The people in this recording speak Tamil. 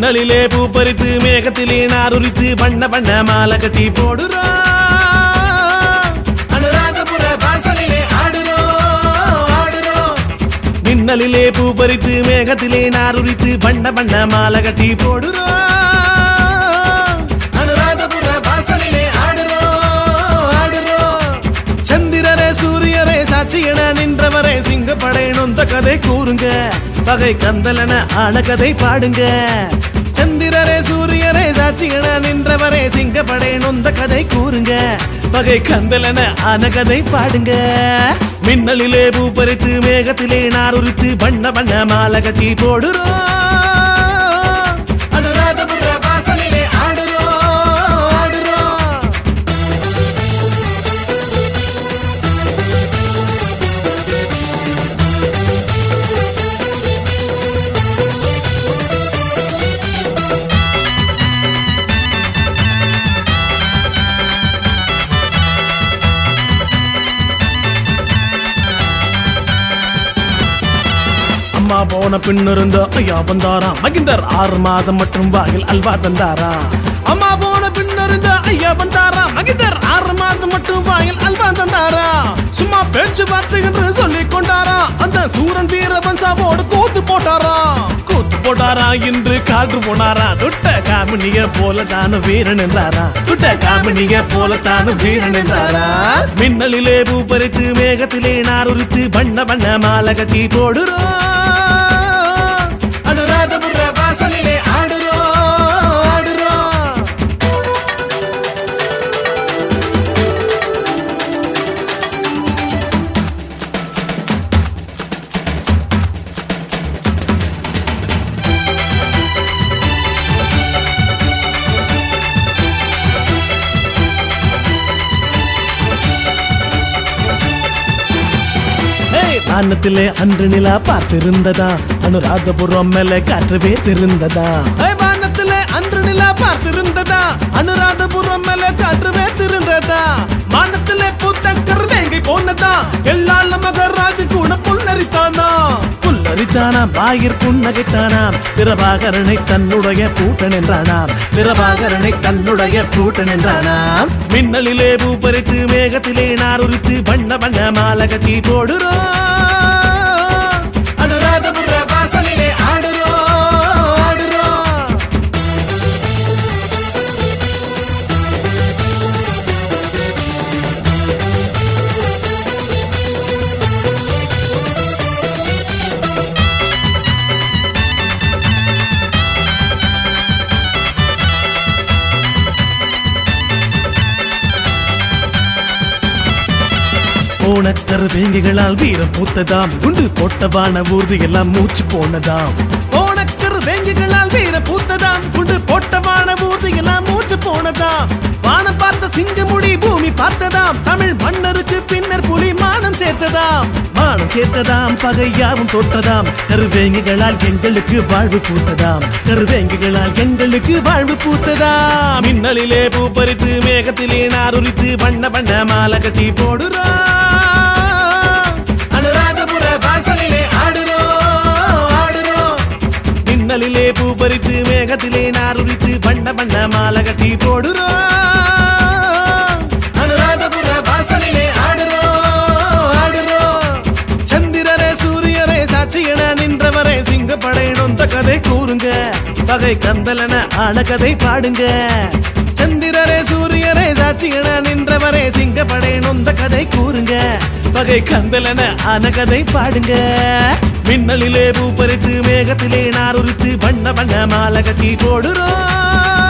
மின்னலிலே பூ பறித்து மேகத்திலே நாருரித்து பண்ண பண்ண மாலை கட்டி போடுறோம். அனுராதபுர வாசலிலே ஆடுறோம் ஆடுறோம். மின்னலிலே பூ பறித்து மேகத்திலே நாருரித்து பண்ண பண்ண மாலை கட்டி போடுறோம். அனுராதபுர வாசலிலே ஆடுறோம் ஆடுறோம். சந்திரரே சூரியரே சாட்சியன நின்றவரே சிங்கப்படை நொந்த கதை கூறுங்க. பகை கந்தலன ஆன கதை பாடுங்க. சந்திரரே சூரியரே சாட்சியன நின்றவரே சிங்கப்படை நொந்த கதை கூறுங்க. பகை கந்தலன ஆன கதை பாடுங்க. மின்னலிலே பூ பறித்து மேகத்திலே நாருரித்து பண்ண பண்ண மாலை கட்டி போடுறோம். அனுராதபுர வாசலிலே ஆடுறோம் ஆடுறோம். அம்மா போன பின்னிருந்த ஐயா வந்தாரா. மகிந்தர் 6 மாதம் மற்றும் வாயில் அல்வா தந்தாரா. அம்மா போன பின்னிருந்த ஐயா வந்தாரா. மகிந்தர் 6 மாதம் மட்டும் வாயில் அல்வா தந்தாரா. சும்மா பேச்சு வார்த்தை என்று சொல்லிக் கொண்டாரா. அந்த சூரன் வீரவன்சாவோடு கூத்து போட்டாரா. கூத்து போட்டாரா என்று காற்று போனாரா. துட்ட காமினிய போல தானு வீரன் என்றாரா. துட்ட காமினிய போல தானு வீரன் என்றாரா. மின்னலிலே பூ பறித்து மேகத்திலே நாருரித்து பண்ண பண்ண மாலை கட்டி போடுறோம். அனுராதபுர வாசலிலே ஆடுறோம் ஆடுறோம். வானத்திலே அன்று நிலா பார்த்திருந்ததா. அனுராதபுரம் மேல காற்று வேத்திருந்ததா. வானத்திலே அன்று நிலா பார்த்திருந்ததா. அனுராதபுரம் மேல காற்று வேத்திருந்ததா. வானத்திலே பூத்தக்கர் வேங்கை போனதா. எல்லால மகராஜ் கூட புல்லரித்தானா. புல்லரித்தானாம் பாயிர் புன்னகைத்தானாம். பிரபாகரனை தன்னுடைய பூட்டன் என்றானாம். பிரபாகரனை தன்னுடைய பூட்டன் என்றானாம். மின்னலிலே பூ பறித்து மேகத்திலே நாருரித்து பண்ண பண்ண மாலை கட்டி போடுறோம். அனுராதபுர வாசலிலே ஆடுறோம் ஆடுறோம். போனக்கர் வேங்கைகளால் வீரம் பூத்ததாம். குண்டு போட்டவான ஊர்தி எல்லாம் மூச்சு போனதாம். போனக்கர் வேங்கைகளால் வீரம் பூத்ததாம். குண்டு போட்டவான ஊர்தி எல்லாம் மூச்சு போனதாம். வானம் பார்த்த சிங்கமுடி பூமி பார்த்ததாம். தமிழ் மன்னருக்கு பின்னர் புலி மானம் சேர்த்ததாம். மானம் சேர்த்ததாம் பகையாவும் தோற்றதாம். கருவேங்கைகளால் எங்களுக்கு வாழ்வு பூத்ததாம். கருவேங்கைகளால் எங்களுக்கு வாழ்வு பூத்ததாம். மின்னலிலே பூ பறித்து மேகத்திலே நாருரித்து பண்ண பண்ண மாலை கட்டி போடுறோம். அனுராதபுர வாசலிலே ஆடுறோம் ஆடுறோம். மின்னலிலே பூ பறித்து மேகத்திலே நாருரித்து பண்ண பண்ண மாலை கட்டி போடுறோம். அனுராதபுர வாசலிலே ஆடுறோம் ஆடுறோம். சந்திரரே சூரியரே சாட்சியன நின்றவரே சிங்கப்படை நொந்த கதை கூறுங்க. பகை கந்தலன ஆன கதை பாடுங்க. சந்திரரே சூரியரே சாட்சியன நின்றவரே சிங்கப்படை நொந்த கதை கூறுங்க. பகை கந்தலன ஆன கதை பாடுங்க. மின்னலிலே பூ பறித்து மேகத்திலே நாருரித்து பண்ண பண்ண மாலை கட்டி போடுறோம்.